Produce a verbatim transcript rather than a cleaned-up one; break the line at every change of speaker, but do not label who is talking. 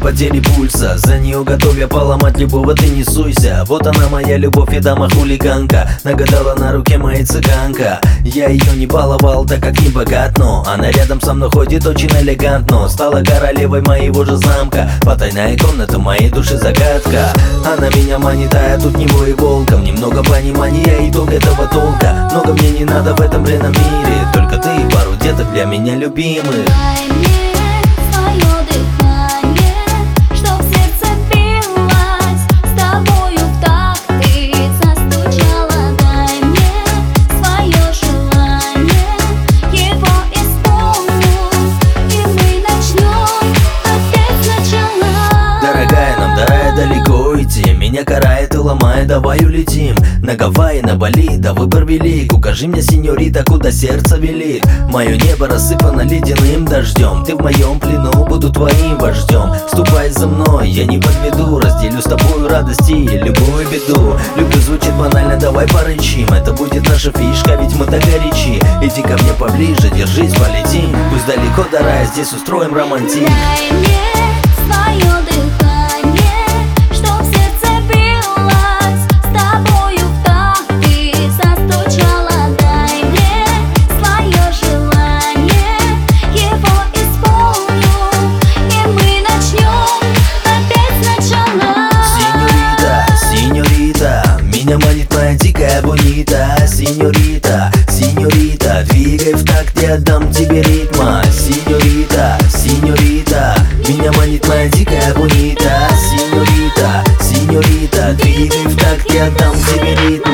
потери пульса. За нее готов я поломать любого, ты не суйся. Вот она моя любовь и дама хулиганка. Нагадала на руке моей цыганка. Я ее не баловал, так как не богат, но она рядом со мной ходит очень элегантно. Стала королевой моего же замка. Потайная комната моей души загадка. Она меня манит, а я тут него и волком. Немного понимания, итог этого толка. Много мне не надо в этом бренном мире. Только ты и пару деток для меня любимых.
Дай мне свое дыхание, чтоб сердце билось с тобою в такт ты застучала. Дай мне свое желание, его исполню, и мы начнем опять сначала.
Дорогая, нам дорая далеко идти. Меня карает и ломает, давай улетим на Гавайи, на Бали, да выбор велик. Укажи мне, сеньорита, куда сердце велит. Мое небо рассыпано ледяным дождем. Ты в моем плену, буду твоим вождем. Ступай за мной, я не подведу. Разделю с тобой радости и любую беду. Люблю звучит банально, давай порычим. Это будет наша фишка, ведь мы так горячи. Иди ко мне поближе, держись, полетим. Пусть далеко до рая, здесь устроим романтик.
Дай мне свое дыхание, чтоб сердце билось с тобою в такт ты застучала. Дай мне свое желание, его исполню, и мы начнем опять сначала.
Сеньорита, сеньорита, меня манит моя дикая бонита. Сеньорита, сеньорита, двигай в такт, я дам тебе ритма. Сеньорита, сеньорита, меня манит моя дикая бонита. Сеньорита, сеньорита, двигай в такт, я дам тебе ритма.